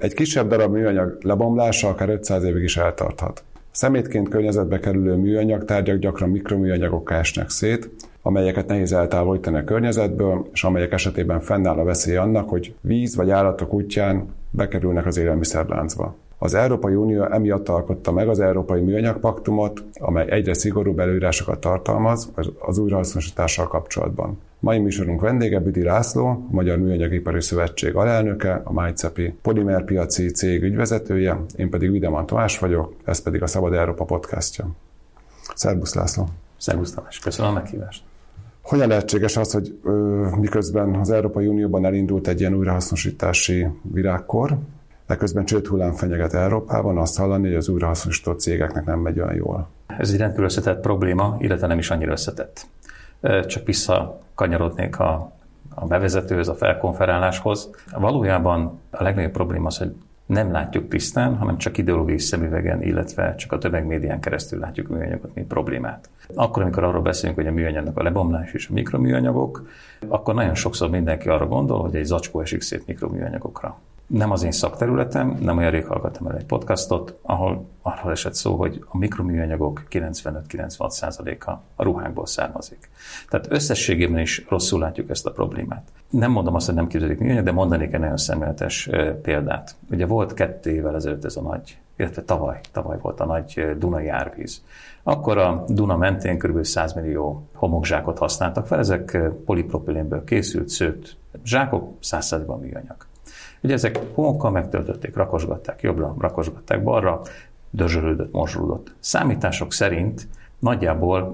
Egy kisebb darab műanyag lebomlása akár 500 évig is eltarthat. Szemétként környezetbe kerülő műanyag tárgyak gyakran mikroműanyagokká esnek szét, amelyeket nehéz eltávolítani a környezetből, és amelyek esetében fennáll a veszély annak, hogy víz vagy állatok útján bekerülnek az élelmiszerláncba. Az Európai Unió emiatt alkotta meg az Európai Műanyag Paktumot, amely egyre szigorúbb előírásokat tartalmaz az újrahasznosítással kapcsolatban. Mai műsorunk vendége Büdi László, a Magyar Műanyagipari Szövetség alelnöke, a MyCepi polimerpiaci cég ügyvezetője, én pedig Videman Tamás vagyok, ez pedig a Szabad Európa podcastja. Szerbusz László! Szerbusz Tamás, köszönöm a meghívást! Hogyan lehetséges az, hogy miközben az Európai Unióban elindult egy ilyen újrahasznosítási virágkor, de közben csődhullám fenyeget Európában, azt hallani, hogy az újrahasznosító cégeknek nem megy olyan jól? Ez egy rendkívül összetett probléma, illetve nem is annyira összetett. Csak visszakanyarodnék a bevezetőhöz, a felkonferáláshoz. Valójában a legnagyobb probléma az, hogy nem látjuk tisztán, hanem csak ideológiai szemüvegen, illetve csak a tömegmédián keresztül látjuk a műanyagot, mint problémát. Akkor, amikor arról beszélünk, hogy a műanyagnak a lebomlás és a mikroműanyagok, akkor nagyon sokszor mindenki arra gondol, hogy egy zacskó esik szét mikroműanyagokra. Nem az én szakterületem, nem olyan rég hallgattam el egy podcastot, ahol arról esett szó, hogy a mikroműanyagok 95-96%-a a ruhákból származik. Tehát összességében is rosszul látjuk ezt a problémát. Nem mondom azt, hogy nem képzelik műanyag, de mondanék egy nagyon szemléletes példát. Ugye volt 2 évvel ezelőtt ez a nagy, illetve tavaly volt a nagy Dunai árvíz. Akkor a Duna mentén kb. 100 millió homokzsákot használtak fel, ezek polipropilénből készült szőtt zsákok, 100%-ban műanyag. Ugye ezek homokkal megtöltötték, rakosgatták jobbra, rakosgatták balra, dörzsölődött, morzsolódott. Számítások szerint nagyjából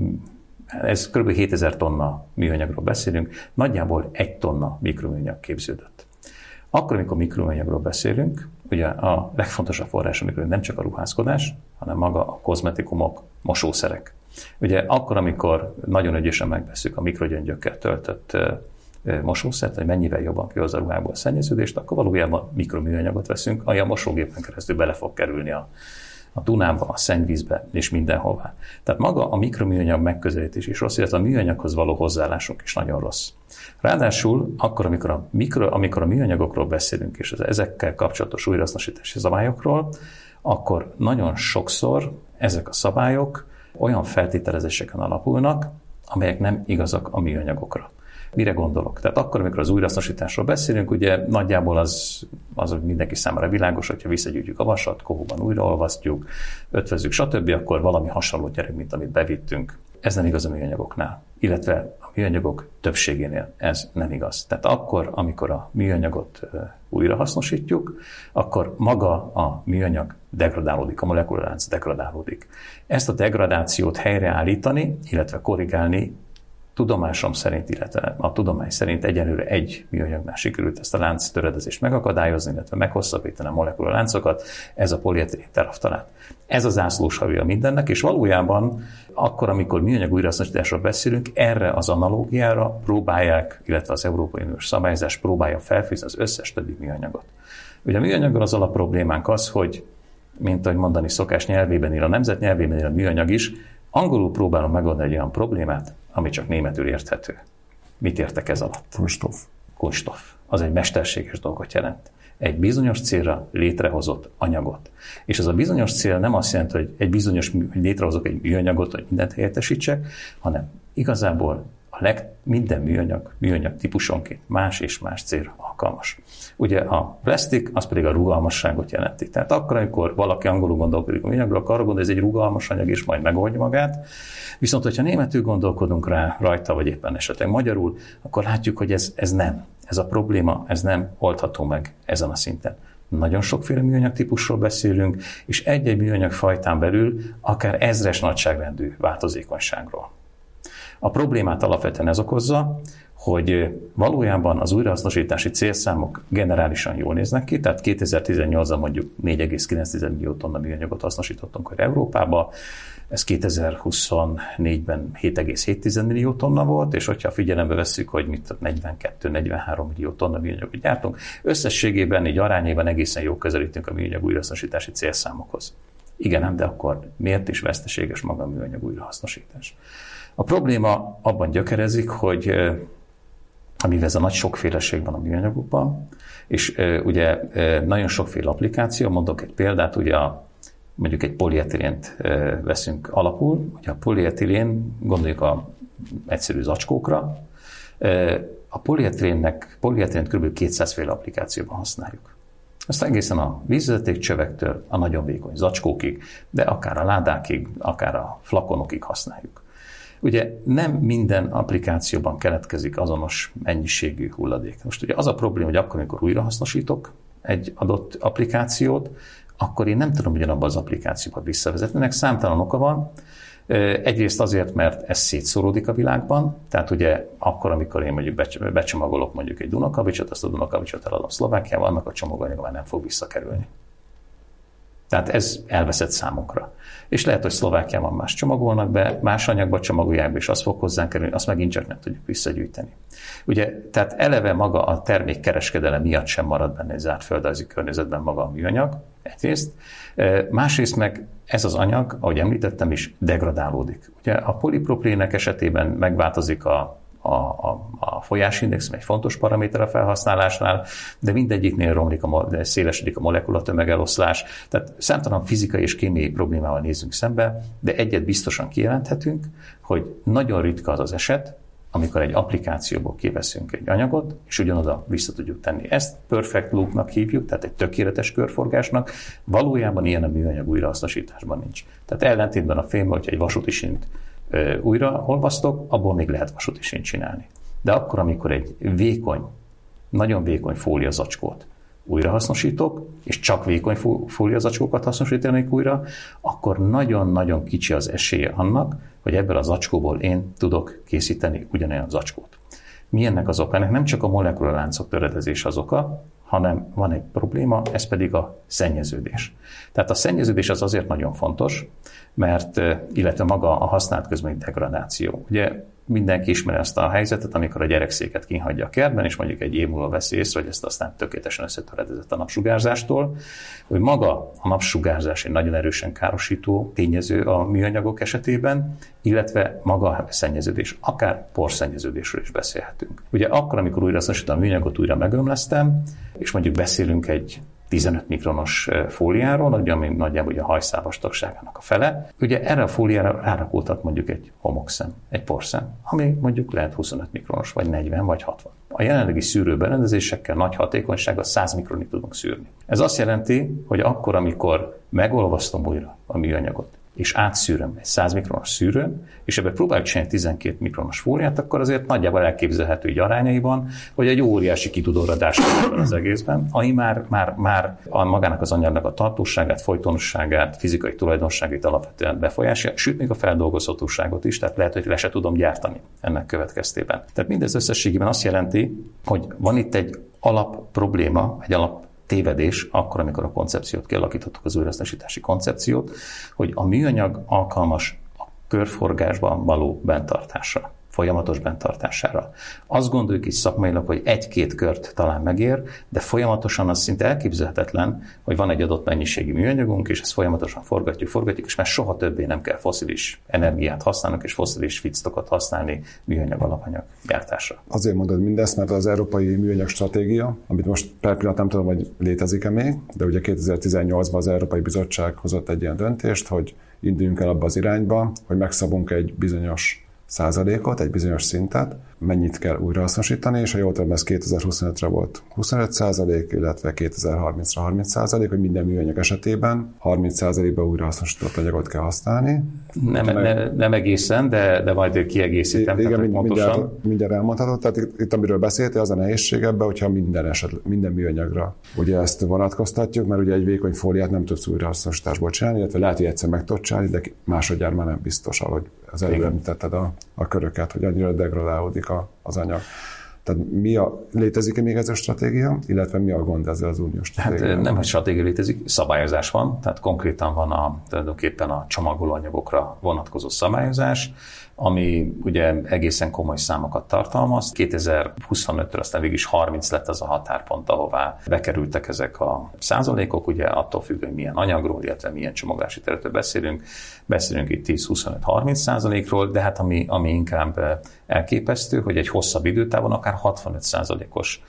ez kb. 7000 tonna műanyagról beszélünk, nagyjából 1 tonna mikroműanyag képződött. Akkor, amikor mikroműanyagról beszélünk, ugye a legfontosabb forrás a mikroműanyag nem csak a ruházkodás, hanem maga a kozmetikumok, mosószerek. Ugye akkor, amikor nagyon ügyesen megvesszük a mikrogyöngyökkel töltött mosószert, hogy mennyivel jobban kihoz a ruhából a szennyeződést, akkor valójában mikroműanyagot veszünk, ami a mosógépen keresztül bele fog kerülni a Dunába, a szennyvízbe és mindenhová. Tehát maga a mikroműanyag megközelítés is rossz, illetve a műanyaghoz való hozzáállásunk is nagyon rossz. Ráadásul akkor, amikor a műanyagokról beszélünk, és az ezekkel kapcsolatos újrahasznosítási szabályokról, akkor nagyon sokszor ezek a szabályok olyan feltételezéseken alapulnak, amelyek nem igazak a műanyagokra. Mire gondolok? Tehát akkor, amikor az újrahasznosításról beszélünk, ugye nagyjából az mindenki számára világos, hogyha visszagyűjtjük a vasat, kohóban újraolvasztjuk, ötvözzük, stb., akkor valami hasonló gyerek, mint amit bevittünk. Ez nem igaz a műanyagoknál, illetve a műanyagok többségénél ez nem igaz. Tehát akkor, amikor a műanyagot újrahasznosítjuk, akkor maga a műanyag degradálódik, a molekulálánc degradálódik. Ezt a degradációt helyreállítani, illetve korrigálni tudomásom szerint, illetve a tudomány szerint egyenlőre egy műanyagnál sikerült ezt a lánc töredezést megakadályozni, illetve meghosszabbítani a molekuláláncokat, ez a polietilén teraftalát. Ez az zászlóshavja mindennek, és valójában akkor, amikor műanyag újrahasznosításról beszélünk, erre az analógiára próbálják, illetve az Európai Uniós szabályozás próbálja felfűzni az összes többi műanyagot. Ugye a műanyaggal az alapproblémánk az, hogy, mint ahogy mondani szokás, nyelvében ír a nemzet, nyelvében ír a műanyag is, angolul próbálom megoldani egy olyan problémát, ami csak németül érthető. Mit értek ez alatt? Kunststoff. Az egy mesterséges dolgot jelent. Egy bizonyos célra létrehozott anyagot. És ez a bizonyos cél nem azt jelenti, hogy létrehozok egy műanyagot, hogy mindent helyettesítsek, hanem igazából minden műanyag típusonként más és más célra alkalmas. Ugye a plastik, az pedig a rugalmasságot jelenti. Tehát akkor, amikor valaki angolul gondolkodik a műanyagról, akkor arra gondol, hogy ez egy rugalmas anyag, és majd megoldja magát. Viszont, hogyha németül gondolkodunk rajta, vagy éppen esetleg magyarul, akkor látjuk, hogy ez nem. Ez a probléma, ez nem oldható meg ezen a szinten. Nagyon sokféle műanyag típusról beszélünk, és egy-egy műanyag fajtán belül akár ezres nagyságrendű változékonyságról. A problémát alapvetően ez okozza, hogy valójában az újrahasznosítási célszámok generálisan jól néznek ki, tehát 2018-ban mondjuk 4,9 millió tonna műanyagot hasznosítottunk Európába, ez 2024-ben 7,7 millió tonna volt, és hogyha figyelembe vesszük, hogy 42-43 millió tonna műanyagot gyártunk, összességében, így arányében egészen jól közelítünk a műanyag újrahasznosítási célszámokhoz. Igen, de akkor miért is veszteséges maga a műanyag újrahasznosítás? A probléma abban gyökerezik, hogy amivel ez a nagy sokféleség van a műanyagokban, És ugye nagyon sokféle applikáció, mondok egy példát, ugye mondjuk egy polietilent veszünk alapul, ugye a polietilén, gondoljuk a egyszerű zacskókra, a polietilent kb. 200 féle applikációban használjuk. Ezt egészen a vízvezetékcsövektől a nagyon vékony zacskókig, de akár a ládákig, akár a flakonokig használjuk. Ugye nem minden applikációban keletkezik azonos mennyiségű hulladék. Most ugye az a probléma, hogy akkor, amikor újrahasznosítok egy adott applikációt, akkor én nem tudom ugyanabban az applikációban visszavezetni. Ennek számtalan oka van. Egyrészt azért, mert ez szétszóródik a világban, tehát ugye akkor, amikor én mondjuk becsomagolok mondjuk egy Dunakavicsot, azt a Dunakavicsot eladom Szlovákiában, annak a csomaganyaga már nem fog visszakerülni. Tehát ez elveszett számunkra. És lehet, hogy Szlovákiában más csomagolnak be, más anyagba csomagolják be, és az fog hozzánk kerülni, azt megint csak nem tudjuk visszagyűjteni. Ugye, tehát eleve maga a termékkereskedelem miatt sem marad benne egy zárt földrajzi környezetben maga a műanyag, egyrészt. Másrészt meg ez az anyag, ahogy említettem is, degradálódik. Ugye a poliproplének esetében megváltozik a folyásindex, egy fontos paraméter a felhasználásnál, de mindegyiknél szélesedik a molekulatömegeloszlás. Tehát számtalan fizikai és kémiai problémával nézünk szembe, de egyet biztosan kijelenthetünk, hogy nagyon ritka az az eset, amikor egy applikációból kiveszünk egy anyagot, és ugyanoda vissza tudjuk tenni. Ezt perfect loop-nak hívjuk, tehát egy tökéletes körforgásnak. Valójában ilyen a műanyag újrahasznosításban nincs. Tehát ellentétben a fémben, hogyha egy vasúti sínt újra olvasztok, abból még lehet vasúti sínt csinálni. De akkor, amikor egy nagyon vékony fóliazacskót újrahasznosítok, és csak vékony fóliazacskókat hasznosítanék újra, akkor nagyon-nagyon kicsi az esélye annak, hogy ebből a zacskóból én tudok készíteni ugyanolyan zacskót. Mi ennek az oka? Ennek nem csak a molekulaláncok töredezés az oka, hanem van egy probléma, ez pedig a szennyeződés. Tehát a szennyeződés az azért nagyon fontos, mert illetve maga a használt közben degradáció. Ugye mindenki ismeri ezt a helyzetet, amikor a gyerekszéket kihagyja a kertben, és mondjuk egy év múlva veszi észre, hogy ezt aztán tökéletesen összetöredezett a napsugárzástól, hogy maga a napsugárzás egy nagyon erősen károsító tényező a műanyagok esetében, illetve maga a szennyeződés, akár porszennyeződésről is beszélhetünk. Ugye akkor, amikor újrahasznosítom a műanyagot, újra megömlesztem, és mondjuk beszélünk egy 15 mikronos fóliáról, ami nagyjából a hajszál vastagságának a fele. Ugye erre a fóliára rárakultat mondjuk egy homokszem, egy porszem, ami mondjuk lehet 25 mikronos, vagy 40, vagy 60. A jelenlegi szűrőberendezésekkel nagy hatékonysággal 100 mikronig tudunk szűrni. Ez azt jelenti, hogy akkor, amikor megolvasztom újra a műanyagot, és átszűröm egy 100 mikronos szűrőn, és ebbe próbáljuk csinálni 12 mikronos fóliát, akkor azért nagyjából elképzelhető így arányaiban, hogy egy óriási kitudóradás van az egészben, ami már magának az anyagnak a tartóságát, folytonosságát, fizikai tulajdonságait alapvetően befolyásolja, sőt még a feldolgozhatóságot is, tehát lehet, hogy le se tudom gyártani ennek következtében. Tehát mindez összességében azt jelenti, hogy van itt egy alap probléma, egy alap tévedés, akkor, amikor a koncepciót kialakítottuk, az újrahasznosítási koncepciót, hogy a műanyag alkalmas a körforgásban való benntartásra, folyamatos benntartására. Azt gondoljuk is szakmailag, hogy egy-két kört talán megér, de folyamatosan az szinte elképzelhetetlen, hogy van egy adott mennyiségű műanyagunk, és ezt folyamatosan forgatjuk, és már soha többé nem kell fosszilis energiát használnunk, és fosszilis feedstockot használni műanyag alapanyag gyártásra. Azért mondod mindezt, mert az Európai Műanyag Stratégia, amit most per pillanat nem tudom, hogy létezik-e még, de ugye 2018-ban az Európai Bizottság hozott egy ilyen döntést, hogy induljunk el abba az irányba, hogy megszabunk egy bizonyos százalékot, egy bizonyos szintet, mennyit kell újrahasznosítani, és ha jól tudom, ez 2025-re volt 25%, illetve 2030-ra 30%, hogy minden műanyag esetében 30%-ban újrahasznosított anyagot kell használni. Nem egészen, de majd kiegészítem. Igen, mindjárt elmondhatod. Tehát itt amiről beszéltél, az a nehézség ebben, hogyha minden műanyagra ugye ezt vonatkoztatjuk, mert ugye egy vékony fóliát nem tudsz újrahasznosításból csinálni, illetve lehet, hogy egyszer meg tudod csinálni, de másodjára már nem biztos, ahogy az előbb említetted a köröket, hogy annyira degradálódik az anyag. Tehát létezik-e még ez a stratégia, illetve mi a gond ezzel az uniós stratégiával? Hát nem, hogy stratégia létezik, szabályozás van, tehát konkrétan van tulajdonképpen a csomagolóanyagokra vonatkozó szabályozás. ami ugye egészen komoly számokat tartalmaz. 2025-től aztán végig is 30 lett az a határpont, ahová bekerültek ezek a százalékok, ugye attól függ, hogy milyen anyagról, illetve milyen csomagolási területről beszélünk itt 10-25-30%-ról, de hát ami inkább elképesztő, hogy egy hosszabb időtávon akár 65%-os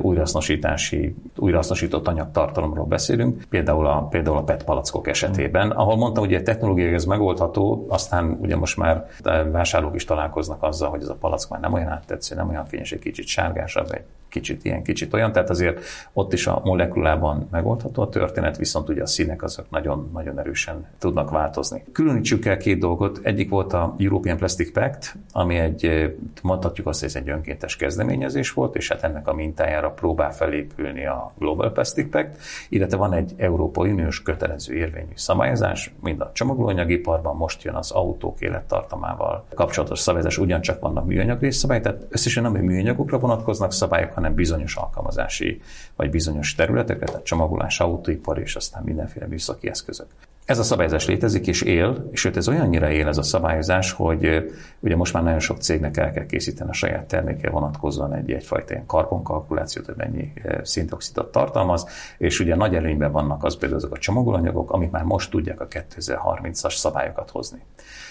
újrahasznosított anyagtartalomról beszélünk, például a PET palackok esetében, ahol mondtam, hogy a technológiai ez megoldható, aztán ugye most már vásárlók is találkoznak azzal, hogy ez a palack már nem olyan áttetsző, nem olyan fényes, egy kicsit sárgásabb, egy kicsit ilyen, kicsit olyan, tehát azért ott is a molekulában megoldható a történet, viszont ugye a színek azok nagyon, nagyon erősen tudnak változni. Különítsük el két dolgot. Egyik volt a European Plastic Pact, ami mondhatjuk azt, hogy ez egy önkéntes kezdeményezés volt, és hát ennek a mintájára próbál felépülni a Global Plastic Pact, illetve van egy Európai Uniós kötelező érvényű szabályozás, mind a csomagolóanyagiparban, most jön az autók élettartamával kapcsolatos szabályozás, ugyancsak vannak műanyag részszabályok, tehát összesen nem műanyagokra vonatkoznak szabályok, hanem bizonyos alkalmazási vagy bizonyos területekre, tehát csomagolás, autóipar és aztán mindenféle műszaki eszközök. Ez a szabályozás létezik és él, és ez olyannyira él ez a szabályozás, hogy ugye most már nagyon sok cégnek el kell készíteni a saját termékére vonatkozóan egyfajta ilyen karbonkalkulációt, hogy mennyi széndioxidot tartalmaz, és ugye nagy előnyben vannak az például azok a csomagolóanyagok, amik már most tudják a 2030-as szabályokat hozni.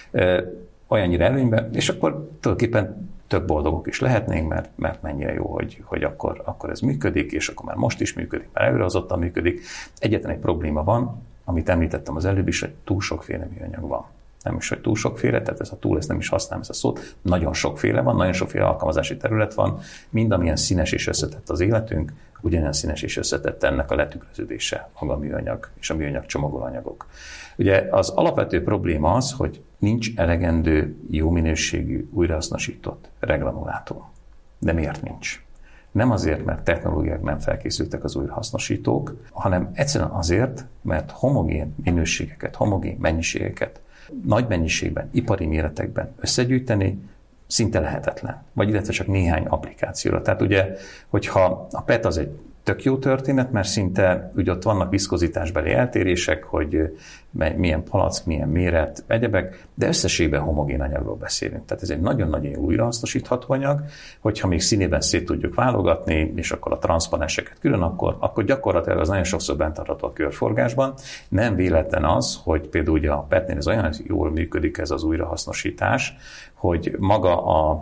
Olyannyira előnyben, és akkor tulajdonképpen tök boldogok is lehetnénk, mert mennyire jó, hogy akkor ez működik, és akkor már most is működik, már előrehozottan működik. Egyetlen egy probléma van, amit említettem az előbb is, hogy túl sokféle műanyag van. Nem is, hogy túl sokféle, tehát ezt nem is használom ezt a szót, nagyon sokféle van, nagyon sokféle alkalmazási terület van, mind amilyen színes és összetett az életünk, ugyanilyen színes és összetett ennek a letükröződése, maga a műanyag és a műanyag csomagolóanyagok. Ugye az alapvető probléma az, hogy nincs elegendő jó minőségű újrahasznosított reggranulátum. De miért nincs? Nem azért, mert technológiák nem felkészültek az újrahasznosítók, hanem egyszerűen azért, mert homogén minőségeket, homogén mennyiségeket nagy mennyiségben, ipari méretekben összegyűjteni szinte lehetetlen, vagy illetve csak néhány applikációra. Tehát ugye, hogyha a PET az egy tök jó történet, mert szinte ugye ott vannak viszkozitásbeli eltérések, hogy milyen palack, milyen méret, egyebek, de összességében homogén anyagról beszélünk. Tehát ez egy nagyon-nagyon újrahasznosítható anyag, hogyha még színében szét tudjuk válogatni, és akkor a transzparenseket külön, akkor gyakorlatilag az nagyon sokszor bent tartható a körforgásban. Nem véletlen az, hogy például ugye a PET-nél ez olyan jól működik ez az újrahasznosítás, hogy maga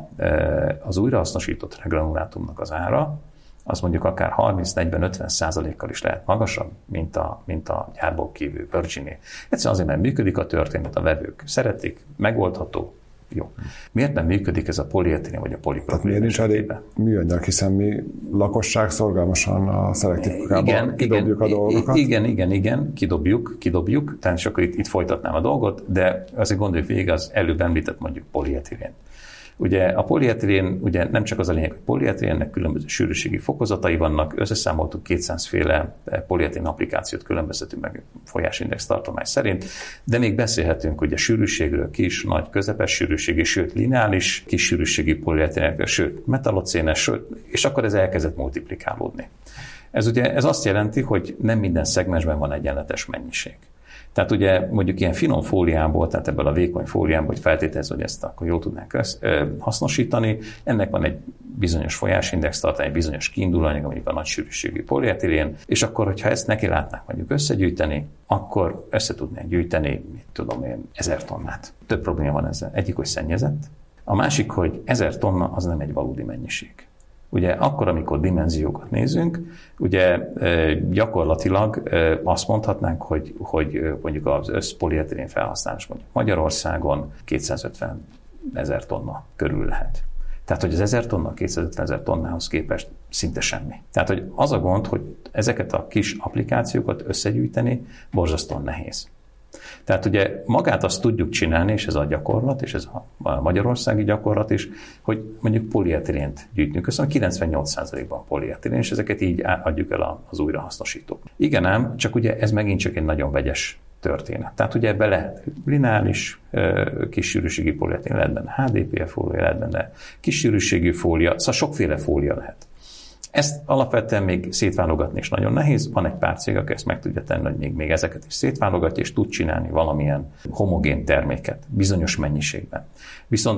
az újrahasznosított regranulátumnak az ára, az mondjuk akár 30-40-50%-kal is lehet magasabb, mint a gyárból kívül Virginé. Egyszerűen azért, mert működik a történet, a vevők szeretik, megoldható, jó. Miért nem működik ez a polietilén vagy a polipropilén? Miért nincs elég műanyag, hiszen mi lakosság szorgalmasan a szelektívkában kidobjuk a dolgokat? Igen, kidobjuk, tehát és akkor itt folytatnám a dolgot, de azért gondoljuk végig az előbb említett mondjuk polietilén. Ugye a polietilén, ugye nem csak az a lényeg, hogy polietilénnek különböző sűrűségi fokozatai vannak, összeszámoltuk 200 féle polietilén applikációt különböztetünk meg folyásindex tartomány szerint, de még beszélhetünk ugye sűrűségről, kis, nagy, közepes sűrűségi, sőt lineáris kis sűrűségi polietilénekről, sőt metalocénes, és akkor ez elkezdett multiplikálódni. Ez azt jelenti, hogy nem minden szegmensben van egyenletes mennyiség. Tehát ugye mondjuk ilyen finom fóliából, tehát ebből a vékony fóliából, hogy feltételező, hogy ezt akkor jól tudnánk hasznosítani, ennek van egy bizonyos folyásindex tartály, egy bizonyos kiindulóanyag, mondjuk a nagy sűrűségű polietilén, és akkor, hogyha ezt neki látnánk mondjuk összegyűjteni, akkor össze tudnánk gyűjteni, 1000 tonnát. Több probléma van ezzel. Egyik, hogy szennyezett, a másik, hogy 1000 tonna az nem egy valódi mennyiség. Ugye akkor, amikor dimenziókat nézünk, ugye gyakorlatilag azt mondhatnánk, hogy mondjuk az összpolietilén felhasználás mondjuk Magyarországon 250 000 tonna körül lehet. Tehát, hogy az 1000 tonna 250 000 tonnához képest szinte semmi. Tehát, hogy az a gond, hogy ezeket a kis applikációkat összegyűjteni borzasztóan nehéz. Tehát ugye magát azt tudjuk csinálni, és ez a gyakorlat, és ez a magyarországi gyakorlat is, hogy mondjuk polietilént gyűjtünk össze, 98%-ban polietilén, és ezeket így adjuk el az újrahasznosítók. Igen ám, csak ugye ez megint csak egy nagyon vegyes történet. Tehát ugye ebbe lehet lineáris kis sűrűségű polietilén, lehet benne HDPE fólia, lehet benne kis sűrűségű fólia, szóval sokféle fólia lehet. Ezt alapvetően még szétválogatni is nagyon nehéz. Van egy pár cég, aki ezt meg tudja tenni, hogy még ezeket is szétválogatja, és tud csinálni valamilyen homogén terméket bizonyos mennyiségben. Viszont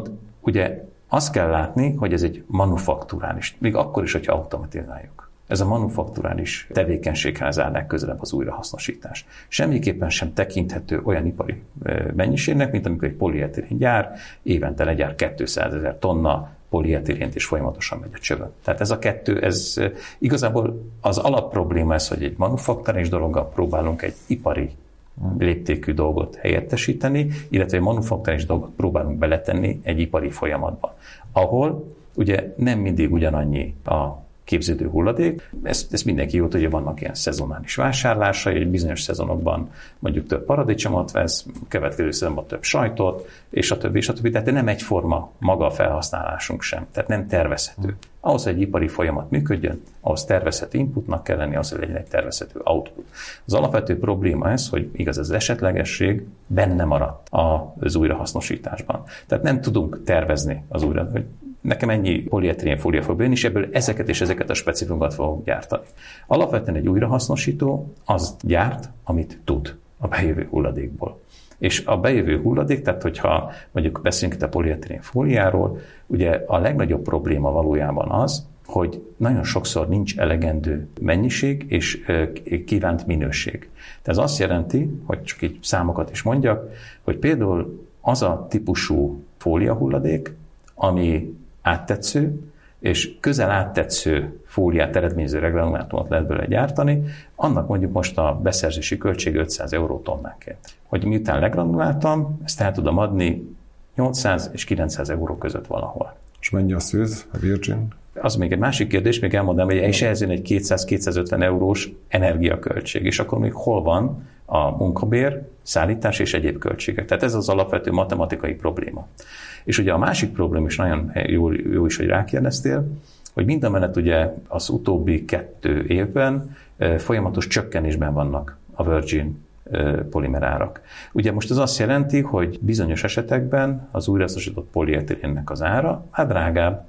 ugye azt kell látni, hogy ez egy manufakturális, még akkor is, hogyha automatizáljuk. Ez a manufakturális tevékenységhez áll legközelebb az újrahasznosítás. Semmiképpen sem tekinthető olyan ipari mennyiségnek, mint amikor egy polietilén gyár évente legyár 200 000 tonna polietilént, és folyamatosan megy a csövön. Tehát ez a kettő, ez igazából az alapprobléma ez, hogy egy manufakturális dologgal próbálunk egy ipari léptékű dolgot helyettesíteni, illetve egy manufakturális dolgot próbálunk beletenni egy ipari folyamatba, ahol ugye nem mindig ugyanannyi a képződő hulladék. Ezt mindenki jól tudja, vannak ilyen szezonális vásárlásai, egy bizonyos szezonokban mondjuk több paradicsomot vesz, következő szezonban több sajtot, és a többi, és a többi. Tehát nem egyforma maga a felhasználásunk sem, tehát nem tervezhető. Ahhoz, hogy egy ipari folyamat működjön, ahhoz tervezhető inputnak kell lenni, ahhoz, hogy legyen egy tervezhető output. Az alapvető probléma ez, hogy igaz, az esetlegesség benne maradt az újrahasznosításban. Tehát nem tudunk tervezni az újra, hogy nekem ennyi polietilén fólia fog bejönni, és ebből ezeket és ezeket a specifikumokat fogok gyártani. Alapvetően egy újrahasznosító az gyárt, amit tud a bejövő hulladékból. És a bejövő hulladék, tehát hogyha mondjuk beszélünk itt a polietilén fóliáról, ugye a legnagyobb probléma valójában az, hogy nagyon sokszor nincs elegendő mennyiség és kívánt minőség. Tehát ez azt jelenti, hogy csak így számokat is mondjak, hogy például az a típusú fóliahulladék, ami áttetsző, és közel áttetsző fóliát eredményező regranulátumot lehet belőle gyártani, annak mondjuk most a beszerzési költség 500 euró tonnánként. Hogy miután legranuláltam, ezt el tudom adni 800 és 900 euró között valahol. És mennyi a szűz, a virgin? Az még egy másik kérdés, még elmondom, hogy és ehhez jön egy 200-250 eurós energiaköltség, és akkor még hol van a munkabér, szállítás és egyéb költségek. Tehát ez az alapvető matematikai probléma. És ugye a másik probléma is nagyon jó is, hogy rákérdeztél, hogy mindamellett ugye az utóbbi 2 évben folyamatos csökkenésben vannak a virgin polimerárak. Ugye most ez azt jelenti, hogy bizonyos esetekben az újrahasznosított polietilénnek az ára drágább,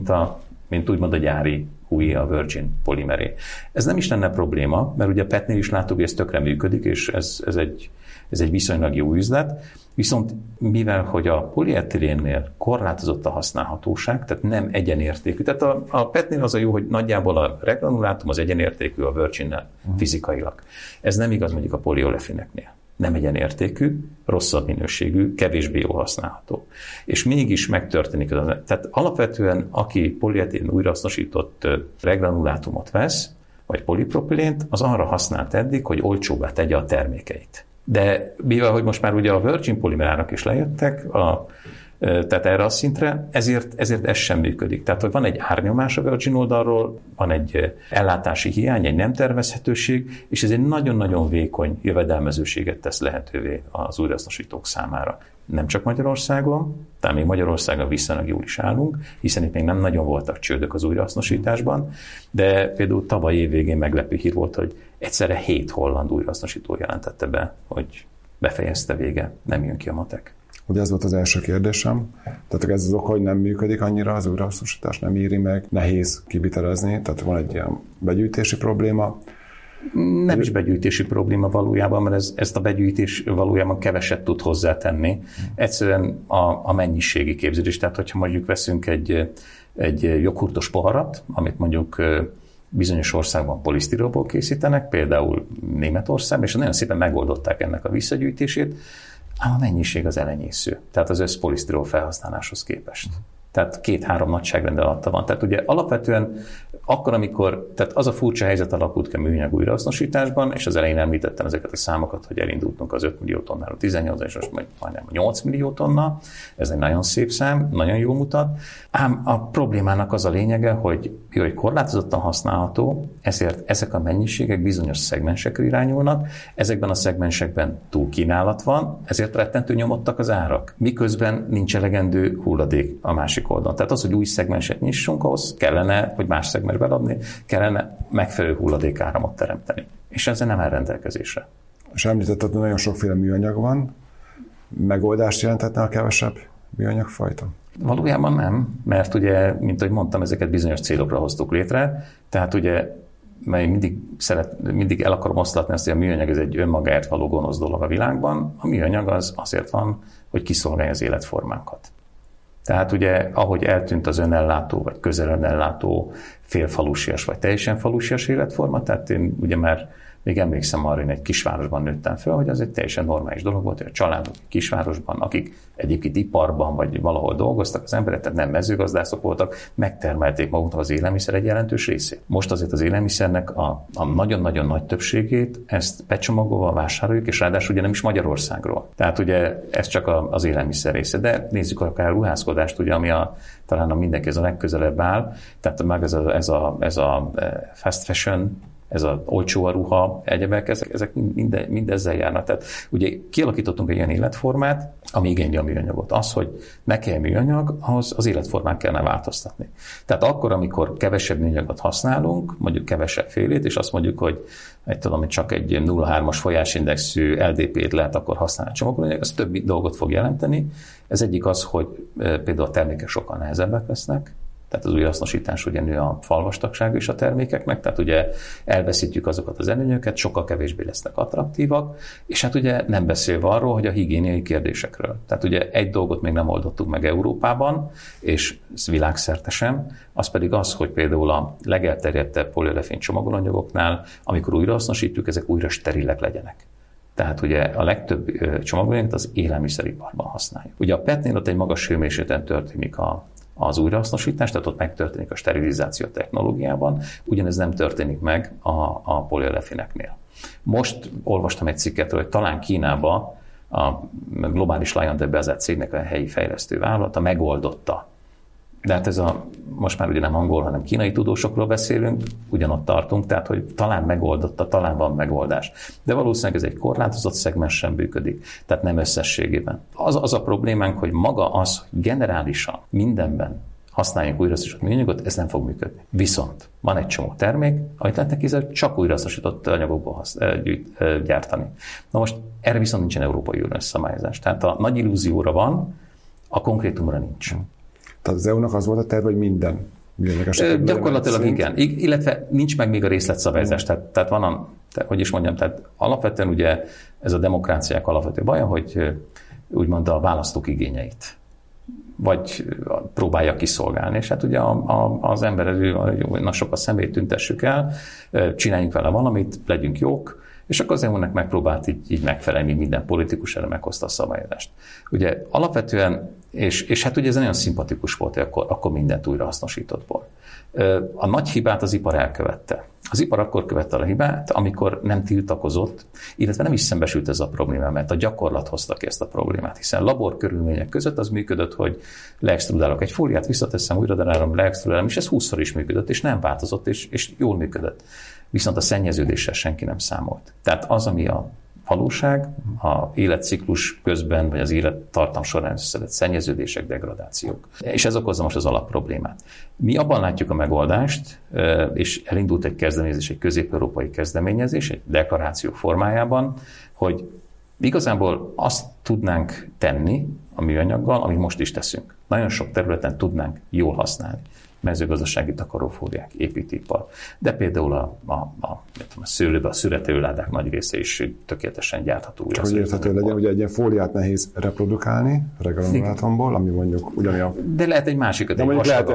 mint úgymond a gyári új, a virgin polimeré. Ez nem is lenne probléma, mert ugye a PET-nél is láttuk, hogy ez tökre működik, és ez egy viszonylag jó üzlet. Viszont mivel, hogy a polietilénnél korlátozott a használhatóság, tehát nem egyenértékű. Tehát a PET-nél az a jó, hogy nagyjából a regranulátum az egyenértékű a virginnel fizikailag. Ez nem igaz mondjuk a poliolefineknél. Nem egyenértékű, rosszabb minőségű, kevésbé jól használható. És mégis megtörténik az. Tehát alapvetően, aki polietilén újrahasznosított regranulátumot vesz, vagy polipropilént, az arra használt eddig, hogy olcsóbbá tegye a termékeit. De mivel, hogy most már ugye a virgin polimerának is lejöttek, tehát erre a szintre, ezért ez sem működik. Tehát, hogy van egy árnyomás a virgin oldalról, van egy ellátási hiány, egy nem tervezhetőség, és ez egy nagyon-nagyon vékony jövedelmezőséget tesz lehetővé az újrahasznosítók számára. Nem csak Magyarországon, talán még Magyarországon viszonylag jól is állunk, hiszen itt még nem nagyon voltak csődök az újrahasznosításban, de például tavaly év végén meglepő hír volt, hogy egyszerre 7 holland újrahasznosító jelentette be, hogy befejezte, vége, nem jön ki a matek. Ugye ez volt az első kérdésem. Tehát ez az ok, hogy nem működik annyira, az újrahasznosítás nem éri meg, nehéz kivitelezni, tehát van egy ilyen begyűjtési probléma. Nem is begyűjtési probléma valójában, mert ezt a begyűjtés valójában keveset tud hozzátenni. Egyszerűen a mennyiségi képződés. Tehát, hogyha mondjuk veszünk egy joghurtos poharat, amit mondjuk bizonyos országban polisztirolból készítenek, például Németországban, és nagyon szépen megoldották ennek a visszagyűjtését, ám a mennyiség az elenyésző, tehát az összpolisztirol felhasználáshoz képest. Tehát 2-3 nagyságrend alatta van. Tehát ugye alapvetően akkor, amikor, tehát az a furcsa helyzet alakult ki a műanyag újrahasznosításban, és az elején említettem ezeket a számokat, hogy elindultunk az 5 millió tonnáról 18, és most majdnem 8 millió tonna, ez egy nagyon szép szám, nagyon jól mutat. Ám a problémának az a lényege, hogy korlátozottan használható, ezért ezek a mennyiségek bizonyos szegmensekre irányulnak, ezekben a szegmensekben túlkínálat van, ezért rettentő nyomottak az árak, miközben nincs elegendő hulladék a másik oldalon. Tehát az, hogy új szegmenset nyissunk, ahhoz kellene, hogy más szegmensbe eladni, kellene megfelelő hulladékáramot teremteni. És ezzel nem áll rendelkezésre. És említetted, hogy nagyon sokféle műanyag van. Megoldást jelenthetne a kevesebb műanyagfajta? Valójában nem, mert ugye, mint ahogy mondtam, ezeket bizonyos célokra hoztuk létre, tehát ugye mert mindig el akarom oszlatni azt, hogy a műanyag ez egy önmagáért való gonosz dolog a világban. A műanyag az azért van, hogy kiszolgálja az életformánkat. Tehát ugye, ahogy eltűnt az önellátó, vagy közel önellátó félfalusias, vagy teljesen falusias életforma, tehát én ugye már még emlékszem arra, hogy egy kisvárosban nőttem fel, hogy az egy teljesen normális dolog volt, hogy a családok kisvárosban, akik egyébként iparban vagy valahol dolgoztak, az emberek, tehát nem mezőgazdászok voltak, megtermelték maguknak az élelmiszer egy jelentős részét. Most azért az élelmiszernek a nagyon-nagyon nagy többségét ezt becsomagolva vásároljuk, és ráadásul ugye nem is Magyarországról. Tehát ugye ez csak az élelmiszer része. De nézzük akár a ruházkodást, ugye, ami talán mindenki ez a legközelebb áll, tehát meg ez a fast fashion, ez az olcsó a ruha, egyebek, ezek mind ezzel járnak. Tehát ugye kialakítottunk egy ilyen életformát, ami igényli a műanyagot. Az, hogy ne kell műanyag, ahhoz az életformán kellene változtatni. Tehát akkor, amikor kevesebb műanyagot használunk, mondjuk kevesebb félét, és azt mondjuk, hogy csak egy 0,3-as folyásindexű LDP-t lehet akkor használni a csomagolóanyag, az több dolgot fog jelenteni. Ez egyik az, hogy például a termékek sokkal nehezebbek lesznek, tehát az újrahasznosítás ugye nő a falvastagsága is a termékeknek, tehát ugye elveszítjük azokat az előnyöket, sokkal kevésbé lesznek attraktívak, és hát ugye nem beszélve arról, hogy a higiéniai kérdésekről. Tehát ugye egy dolgot még nem oldottuk meg Európában, és világszerte sem, az pedig az, hogy például a legelterjedtebb poliolefin csomagolóanyagoknál, amikor újrahasznosítjuk, ezek újra sterilek legyenek. Tehát ugye a legtöbb csomagolóanyagot az élelmiszeriparban használjuk. Ugye a PET-nél ott egy magas hőmérsékleten történik az újrahasznosítás, tehát ott megtörténik a sterilizáció technológiában, ugyanez nem történik meg a poliolefineknél. Most olvastam egy cikket, hogy talán Kínában a Globális Lion Debezett cégnek a helyi fejlesztő vállalata megoldotta. De hát most már ugye nem angol, hanem kínai tudósokról beszélünk, ugyanott tartunk, tehát hogy talán megoldotta, talán van megoldás. De valószínűleg ez egy korlátozott szegmensen működik, tehát nem összességében. Az a problémánk, hogy maga az, hogy generálisan mindenben használjunk újrahasznosított műanyagot, ez nem fog működni. Viszont van egy csomó termék, amit lehetnek csak újrahasznosított anyagokból gyártani. Na most erre viszont nincsen Európai Uniós szabályozás. Tehát a nagy illúzióra van, a konkrétumra nincs. Tehát az EU-nak az volt a terv, hogy minden műanyag esetben. Gyakorlatilag igen, illetve nincs meg még a részletszabályozás. Tehát van tehát alapvetően ugye ez a demokráciák alapvető baja, hogy úgymond a választók igényeit vagy próbálja kiszolgálni. És hát ugye az ember elő, sok a szemét tüntessük el, csináljunk vele valamit, legyünk jók, és akkor az EU-nak megpróbált így megfelelni, minden politikus erre meghozta a szabályozást. Ugye alapvetően, és hát ugye ez nagyon szimpatikus volt, hogy akkor mindent újrahasznosítottból. A nagy hibát az ipar elkövette. Az ipar akkor követte a hibát, amikor nem tiltakozott, illetve nem is szembesült ez a probléma, mert a gyakorlat hozta ki ezt a problémát, hiszen labor körülmények között az működött, hogy leextrudálok egy fóliát, visszateszem, újra darálom, leextrudálom, és ez 20-szor is működött, és nem változott, és jól működött. Viszont a szennyeződéssel senki nem számolt. Tehát az, ami a valóság, a életciklus közben, vagy az élettartam során összeszedett szennyeződések, degradációk. És ez okozza most az alapproblémát. Mi abban látjuk a megoldást, és elindult egy kezdeményezés, egy közép-európai kezdeményezés, egy deklaráció formájában, hogy igazából azt tudnánk tenni a műanyaggal, amit most is teszünk. Nagyon sok területen tudnánk jól használni. Mezőgazdasági takarófóliák, építőipar. De például a szőlőbe, a szüretőládák nagy része is tökéletesen gyártható. Csak hogy érthető legyen, ugye egy ilyen fóliát nehéz reprodukálni granulátomból, ami mondjuk ugyanolyan... De lehet egy másikat, de mondjuk lehet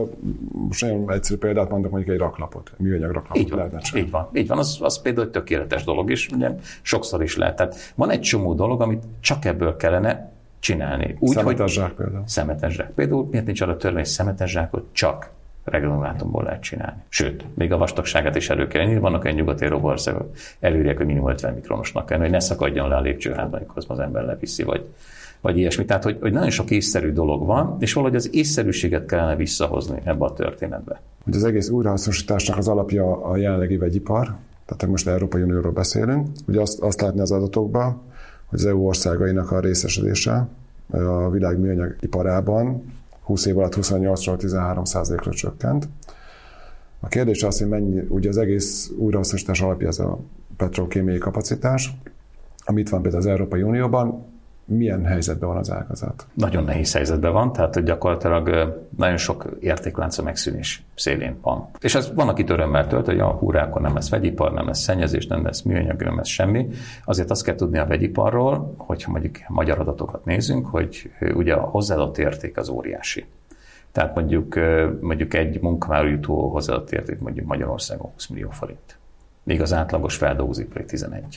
most nagyon egyszerű példát mondok, mondjuk egy raklapot, műanyag raklapot lehetne csinálni. Így van, az például egy tökéletes dolog is, ugye sokszor is lehet. Tehát van egy csomó dolog, amit csak ebből kellene csinálni. Szemetes zsák például. Szemetes zsák. Például miért nincs arra törvény, szemetes zsákot csak granulátumból lehet csinálni. Sőt, még a vastagságát is elő kell írni. Vannak olyan nyugat-európai országok, előírják, hogy minimum 50 mikronosnak kell, hogy ne szakadjon le a lépcsőházban, amikor az ember leviszi, vagy ilyesmi. Tehát, hogy nagyon sok észszerű dolog van, és valahogy az észszerűséget kellene visszahozni ebbe a történetbe. Hogy az egész újrahasznosításnak az alapja a jelenlegi vegyipar, tehát most Európai Unióról beszélünk, ugye azt látni az adatokban, hogy az EU országainak a részesedése a világ műanyag iparában 20 év alatt 28-ról 13%-ra csökkent. A kérdés az, hogy mennyi, ugye az egész újrahasznosítás alapja ez a petrokémiai kapacitás, amit van például az Európai Unióban, milyen helyzetben van az ágazat? Nagyon nehéz helyzetben van, tehát gyakorlatilag nagyon sok értéklánca megszűnés szélén van. És ez van, akit örömmel tölt, hogy akkor nem lesz vegyipar, nem lesz szennyezés, nem lesz műanyag, nem lesz semmi. Azért azt kell tudni a vegyiparról, hogyha mondjuk magyar adatokat nézünk, hogy ugye a hozzáadott érték az óriási. Tehát mondjuk egy munkavállaló jutó hozzáadott érték mondjuk Magyarországon 20 millió forint. Míg az átlagos feldolgozóipari 11.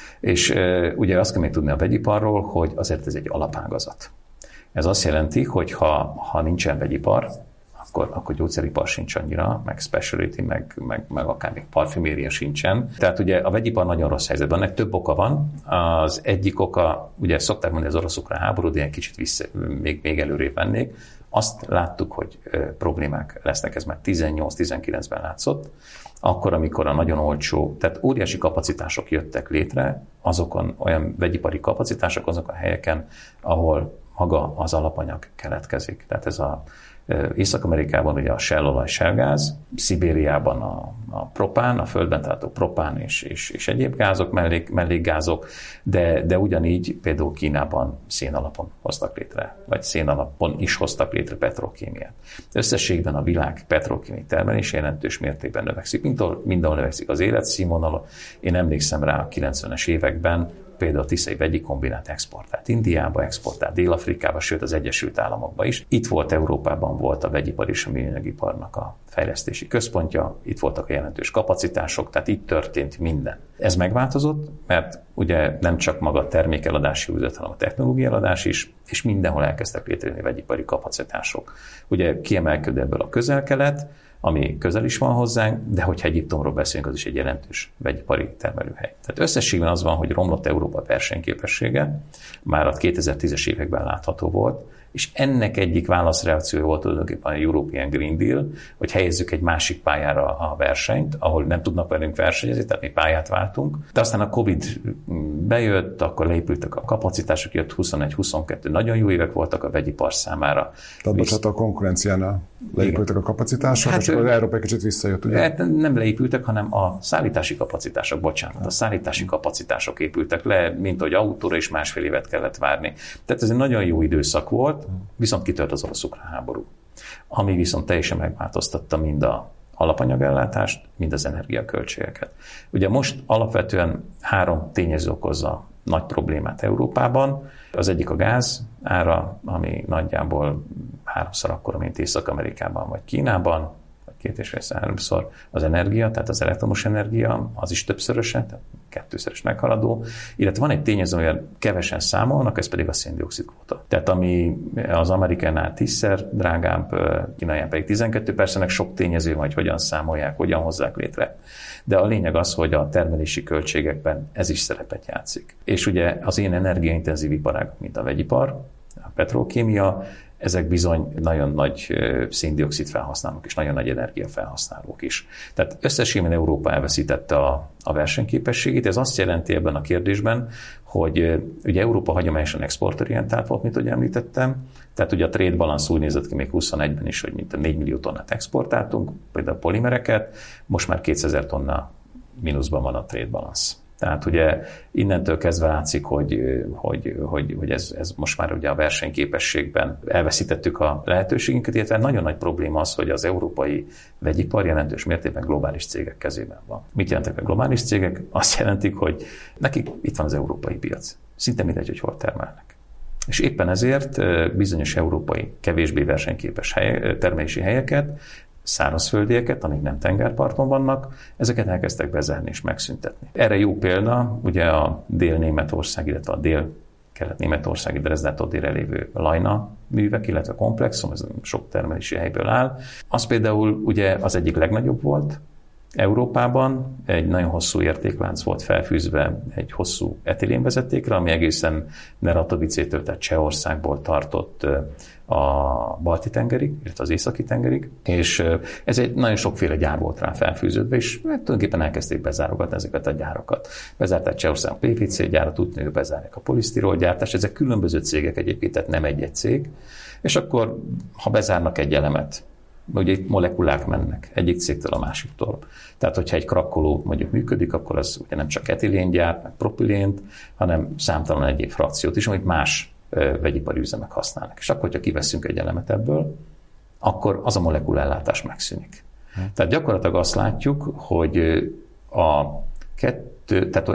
És ugye azt kell még tudni a vegyiparról, hogy azért ez egy alapágazat. Ez azt jelenti, hogy ha nincsen vegyipar, akkor gyógyszeripar sincs annyira, meg specialty, meg akár még parfüméria sincsen. Tehát ugye a vegyipar nagyon rossz helyzetben. Ennek több oka van. Az egyik oka, ugye szokták mondani az orosz-ukrán háború, de ilyen kicsit még előrébb mennék. Azt láttuk, hogy problémák lesznek, ez már 18-19-ben látszott, akkor, amikor a nagyon olcsó, tehát óriási kapacitások jöttek létre, azokon olyan vegyipari kapacitások, azok a helyeken, ahol maga az alapanyag keletkezik. Tehát ez Észak-Amerikában ugye a sellolaj, sellgáz, Szibériában a propán, a földben található propán és egyéb gázok, mellékgázok, de ugyanígy például Kínában szénalapon hoztak létre, vagy szénalapon is hoztak létre petrokémiát. Összességben a világ petrokémiai termelése jelentős mértékben növekszik, mindenhol növekszik az életszínvonal. Én emlékszem rá a 90-es években, például a Tiszai Vegyi Kombinát exportált Indiába, exportált Dél-Afrikába, sőt az Egyesült Államokba is. Itt volt Európában volt a vegyipar és a műanyagiparnak a fejlesztési központja, itt voltak a jelentős kapacitások, tehát itt történt minden. Ez megváltozott, mert ugye nem csak maga a termékeladási üzlet, hanem a technológiaeladás is, és mindenhol elkezdtek létrejönni vegyipari kapacitások. Ugye kiemelkedő ebből a Közel-Kelet, ami közel is van hozzánk, de hogyha Egyiptomról beszélünk, az is egy jelentős vegyipari termelőhely. Tehát összességben az van, hogy romlott Európa versenyképessége, már a 2010-es években látható volt, és ennek egyik válaszreakciója volt tulajdonképpen a European Green Deal, hogy helyezzük egy másik pályára a versenyt, ahol nem tudnak velünk versenyezni, tehát mi pályát váltunk. De aztán a Covid bejött, akkor leépültek a kapacitások, jött 21-22, nagyon jó évek voltak a vegyipar számára. Tehát bocsánat, a konkurenciánál leépültek a kapacitások, és akkor Európa egy kicsit visszajött, ugye? Hát nem leépültek, hanem a szállítási kapacitások, a szállítási kapacitások épültek le, mint hogy autóra is másfél évet kellett várni. Tehát ez egy nagyon jó időszak volt, viszont kitört az orosz-ukrán háború, ami viszont teljesen megváltoztatta mind a alapanyagellátást, mind az energiaköltségeket. Ugye most alapvetően 3 tényező okozza nagy problémát Európában. Az egyik a gáz ára, ami nagyjából 3-szor akkora, mint Észak-Amerikában vagy Kínában, vagy 2,5-3-szor az energia, tehát az elektromos energia, az is többszörösen, tehát 2-szeres meghaladó. Illetve van egy tényező, amivel kevesen számolnak, ez pedig a szén-dioxid kvóta. Tehát ami az amerikánál 10-szer drágább, kínaián pedig 12, persze meg sok tényező van, hogy hogyan számolják, hogyan hozzák létre. De a lényeg az, hogy a termelési költségekben ez is szerepet játszik. És ugye az ilyen energiaintenzív iparágak, mint a vegyipar, a petrokémia, ezek bizony nagyon nagy szén-dioxid felhasználók és nagyon nagy energiafelhasználók is. Tehát összességében Európa elveszítette a versenyképességét. Ez azt jelenti ebben a kérdésben, hogy ugye Európa hagyományosan exportorientált volt, mint ahogy említettem. Tehát ugye a trade balance úgy nézett ki még 21-ben is, hogy mint 4 millió tonnát exportáltunk, például a polimereket, most már 2000 tonna mínuszban van a trade balance. Tehát ugye innentől kezdve látszik, hogy ez most már ugye a versenyképességben elveszítettük a lehetőségünket, illetve nagyon nagy probléma az, hogy az európai vegyipar jelentős mértékben globális cégek kezében van. Mit jelentek a globális cégek? Azt jelentik, hogy nekik itt van az európai piac. Szinte mindegy, hogy hol termelnek. És éppen ezért bizonyos európai kevésbé versenyképes termelési helyeket, szárazföldieket, amik nem tengerparton vannak, ezeket elkezdtek bezárni és megszüntetni. Erre jó példa, ugye a Dél-Németország, illetve a Dél-Kelet-Németországi Dresdától délre lévő Lajna művek, illetve komplexum, ez sok termelési helyből áll. Az például ugye az egyik legnagyobb volt Európában, egy nagyon hosszú értéklánc volt felfűzve egy hosszú etilénvezetékre, ami egészen Neratovicétől, tehát Csehországból tartott a Balti-tengerig, illetve az Északi-tengerig, és ez egy nagyon sokféle gyár volt rá felfűződve, és tulajdonképpen elkezdték bezárogatni ezeket a gyárakat. Bezárták Csehország a PVC gyárat, úgy bezárják a polisztirol gyártást, ezek különböző cégek egyébként, tehát nem egy cég, és akkor, ha bezárnak egy elemet, Ugye itt molekulák mennek egyik cégtől a másiktól. Tehát, hogyha egy krakkoló mondjuk működik, akkor az ugye nem csak etilént gyárt, meg propilént, hanem számtalan egyéb frakciót is, amit más vegyipari üzemek használnak. És akkor, hogyha kiveszünk egy elemet ebből, akkor az a molekulellátás megszűnik. Tehát gyakorlatilag azt látjuk, hogy tehát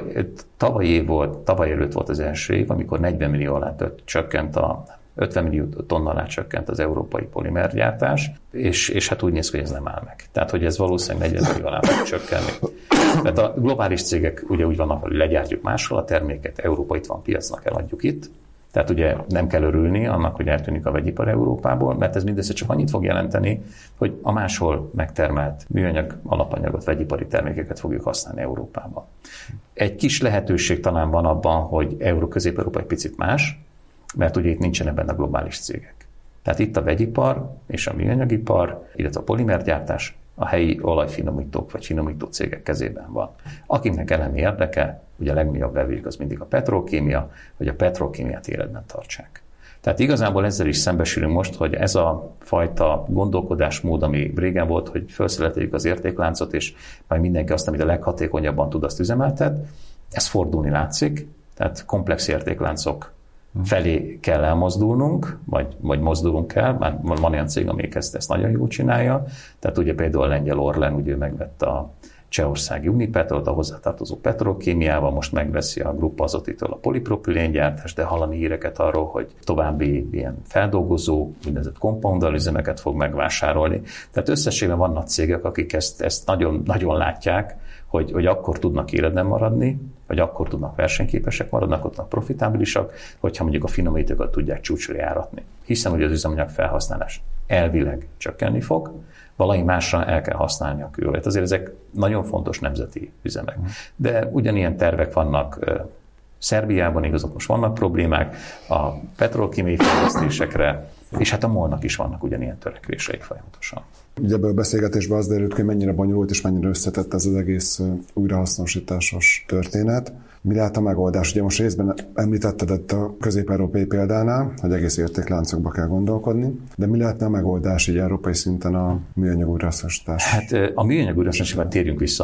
tavaly előtt volt az első év, amikor 40 millió alá csökkent 50 millió tonna alá csökkent az európai polimergyártás, és hát úgy néz ki, hogy ez nem áll meg. Tehát, hogy ez valószínűleg 40 millió alá fog csökkenni. Tehát a globális cégek ugye úgy vannak, hogy legyártjuk máshol a terméket, Európa itt van, piacnak eladjuk itt. Tehát ugye nem kell örülni annak, hogy eltűnik a vegyipar Európából, mert ez mindössze csak annyit fog jelenteni, hogy a máshol megtermelt műanyag alapanyagot, vegyipari termékeket fogjuk használni Európában. Egy kis lehetőség talán van abban, hogy Közép-Európa egy picit más, mert ugye itt nincsenek benne globális cégek. Tehát itt a vegyipar és a műanyagipar, illetve a polimergyártás a helyi olajfinomítók vagy finomító cégek kezében van. Akiknek elemi érdeke, ugye a legnagyobb vevők az mindig a petrokémia, hogy a petrokémiát életben tartsák. Tehát igazából ezzel is szembesülünk most, hogy ez a fajta gondolkodásmód, ami régen volt, hogy felszeleteljük az értékláncot, és majd mindenki azt, amit a leghatékonyabban tud, azt üzemeltet, ez fordulni látszik, tehát komplex értékláncok felé kell elmozdulnunk, vagy mozdulunk el, már van olyan cég, amelyik ezt nagyon jól csinálja, tehát ugye például a lengyel Orlen ugye megvette a csehországi Unipetrot, a hozzátartozó petrokémiával, most megveszi a Grupa Azotitól a polipropilén gyártást, de hallani híreket arról, hogy további ilyen feldolgozó, úgynevezett compoundal üzemeket fog megvásárolni. Tehát összességében vannak cégek, akik ezt nagyon, nagyon látják, hogy akkor tudnak életben maradni, vagy akkor tudnak versenyképesek maradni, akkor tudnak profitábilisak, hogyha mondjuk a finomítókat tudják csúcsra járatni. Hiszen, hogy az üzemanyag felhasználás elvileg csökkenni fog, valami másra el kell használni a kőolajat. Azért ezek nagyon fontos nemzeti üzemek. De ugyanilyen tervek vannak Szerbiában, igazán most vannak problémák, a petrokémiai fejlesztésekre, és hát a MOL-nak is vannak ugyanilyen törekvései folyamatosan. Ugye ebből a beszélgetésben az derült, hogy mennyire bonyolult és mennyire összetett ez az egész újrahasznosításos történet. Mi lehet a megoldás? Ugye most részben említetted itt a közép-európai példánál, hogy egész értékláncokba kell gondolkodni, de mi lehetne a megoldás így európai szinten a műanyag újrahasznosítás? Hát a műanyag újrahasznosításban térjünk vissza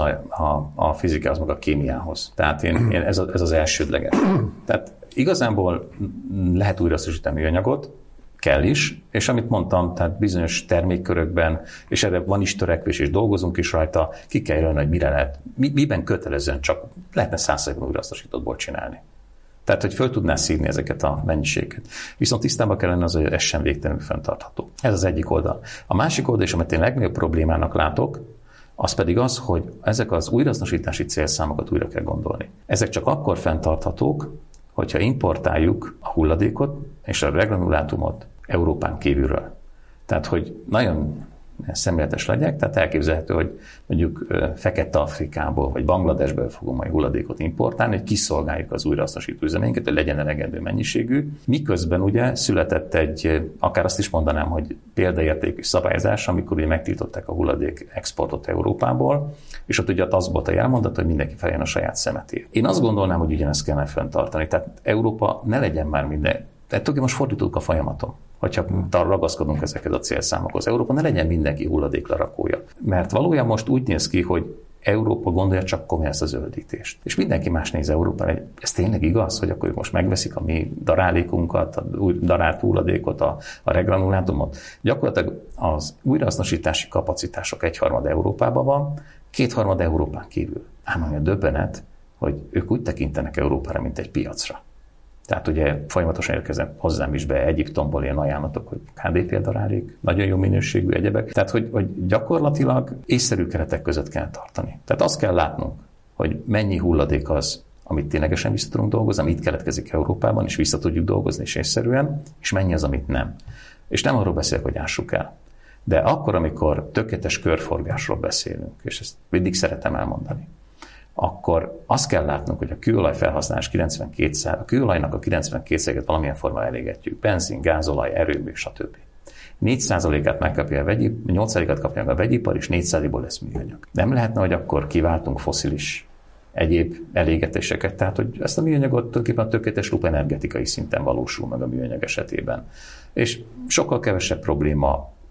a fizikához, meg a kémiához. Tehát ez az elsődleges. Tehát igazából lehet újrahasznosítani műanyagot, kell is, és amit mondtam, tehát bizonyos termékkörökben, és erre van is törekvés, és dolgozunk is rajta, ki kell jönni, hogy mire lehet, miben kötelezően csak lehetne 100%-ban újrahasznosítottból csinálni. Tehát, hogy föl tudná szívni ezeket a mennyiséget. Viszont tisztában kell lenni az, hogy ez sem végtelenül fenntartható. Ez az egyik oldal. A másik oldal, és amit én legnagyobb problémának látok, az pedig az, hogy ezek az újrahasznosítási célszámokat újra kell gondolni. Ezek csak akkor fenntarthatók, hogyha importáljuk a hulladékot és a regranulátumot Európán kívülről. Tehát, hogy nagyon szemléletes legyek, tehát elképzelhető, hogy mondjuk Fekete-Afrikából vagy Bangladesből fogunk majd hulladékot importálni, hogy kiszolgáljuk az újrahasznosító üzemeinket, hogy legyen elegendő mennyiségű. Miközben ugye született egy, akár azt is mondanám, hogy példaértékű szabályozás, amikor ugye megtiltották a hulladék exportot Európából, és ott ugye az volt a jelmondat, hogy mindenki feljön a saját szemetét. Én azt gondolnám, hogy ugyanezt kellene fenntartani. Tehát Európa ne legyen már minden. Tehát most fordítunk a folyamaton, hogyha ragaszkodunk ezeket a célszámokhoz. Európa ne legyen mindenki hulladéklerakója. Mert valójában most úgy néz ki, hogy Európa gondolja csak komolyan ezt a zöldítést. És mindenki más néz Európára, hogy ez tényleg igaz, hogy akkor ők most megveszik a mi darálékunkat, a darált hulladékot, a regranulátumot. Gyakorlatilag az újrahasznosítási kapacitások 1/3 Európában van, 2/3 Európán kívül. Ám ami a döbbenet, hogy ők úgy tekintenek Európára, mint egy piacra. Tehát ugye folyamatosan érkeznek hozzám is be Egyiptomból ilyen ajánlatok, hogy HDP darálék, nagyon jó minőségű egyebek. Tehát, hogy gyakorlatilag észszerű keretek között kell tartani. Tehát azt kell látnunk, hogy mennyi hulladék az, amit ténylegesen vissza tudunk dolgozni, amit keletkezik Európában, és vissza tudjuk dolgozni és észszerűen, és mennyi az, amit nem. És nem arról beszélek, hogy ássuk el. De akkor, amikor tökéletes körforgásról beszélünk, és ezt mindig szeretem elmondani, akkor azt kell látnunk, hogy a kőolaj felhasználás 92%, a kőolajnak a 92%-et valamilyen formában elégetjük. Benzin, gázolaj, erőmű, stb. 4%-át megkapja a vegyipar, 8%-át kapja a vegyipar, és 4%-ból lesz műanyag. Nem lehetne, hogy akkor kiváltunk fosszilis egyéb elégetéseket, tehát hogy ezt a műanyagot tulajdonképpen a tökéletes lup energetikai szinten valósul meg a műanyag esetében. És sokkal kevesebb probléma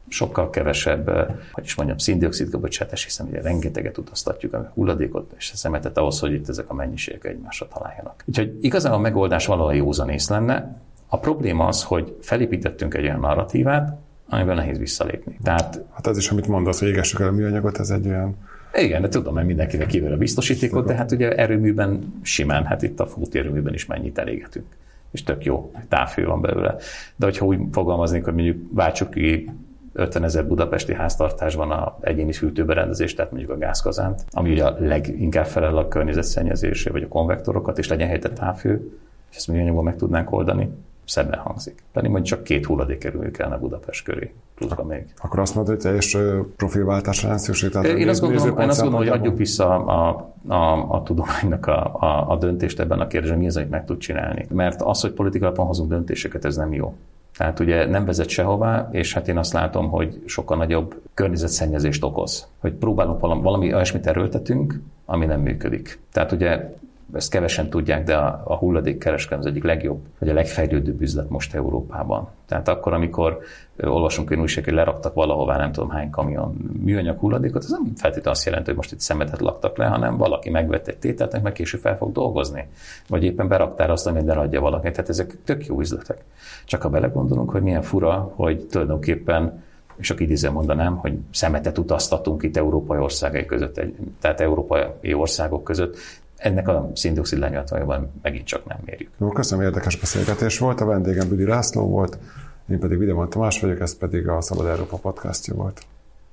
sokkal kevesebb, hogy is mondjam, szén-dioxid kibocsátás, hiszen ugye rengeteget utaztatjuk a hulladékot és a szemetet ahhoz, hogy itt ezek a mennyiségek egymásra találjanak. Úgyhogy igazán a megoldás valahol józanész lenne. A probléma az, hogy felépítettünk egy olyan narratívát, amiből nehéz visszalépni. Tehát, hát ez is, amit mondasz, hogy égessük el a műanyagot, ez egy olyan... Igen, de tudom, mert mindenkinek kivel a biztosítékot, de hát ugye erőműben simán, hát itt a fúti erőműben is mennyit elégetünk. És tök jó távhő van belőle. De hogyha úgy fogalmaznék, hogy mondjuk váltsuk ki 50 000 budapesti háztartásban a egyéni fűtőberendezést, tehát mondjuk a gázkazánt, ami ugye a leginkább felel a környezetszennyezésre, vagy a konvektorokat, és legyen helyette távhő, és ezt műanyagból meg tudnánk oldani, szebben hangzik. Pedig mondjuk csak 2 hulladékerőmű kellene Budapest köré, pluszban még. Akkor azt mondod, hogy teljes profilváltásra nem szükség? Én azt gondolom, hogy adjuk vissza a tudománynak a döntést ebben a kérdésben, mi az, amit meg tud csinálni. Mert az, hogy politikában hozunk döntéseket, ez nem jó. Tehát ugye nem vezet sehová, és hát én azt látom, hogy sokkal nagyobb környezetszennyezést okoz. Hogy próbálunk valami olyasmit erőltetünk, ami nem működik. Tehát ugye ezt kevesen tudják, de a hulladékkereskedelem az egyik legjobb, vagy a legfejlődőbb üzlet most Európában. Tehát akkor, amikor olvasunk olyan újság, hogy leraktak valahová nem tudom hány kamion műanyag hulladékot, az nem feltétlenül azt jelenti, hogy most itt szemetet laktak le, hanem valaki megvette egy tételt, meg később fel fog dolgozni. Vagy éppen beraktál azt, amit eladja valaki. Tehát ezek tök jó üzletek. Csak ha belegondolunk, hogy milyen fura, hogy tulajdonképpen, és akkor idézően mondanám, hogy szemetet utaztatunk itt európai országai között, tehát európai országok között, ennek a szén-dioxid lenyomatanyagban megint csak nem mérjük. Jó, köszönöm, érdekes beszélgetés volt. A vendégem Büdi László volt, én pedig Videman Tamás vagyok, ez pedig a Szabad Európa podcastja volt.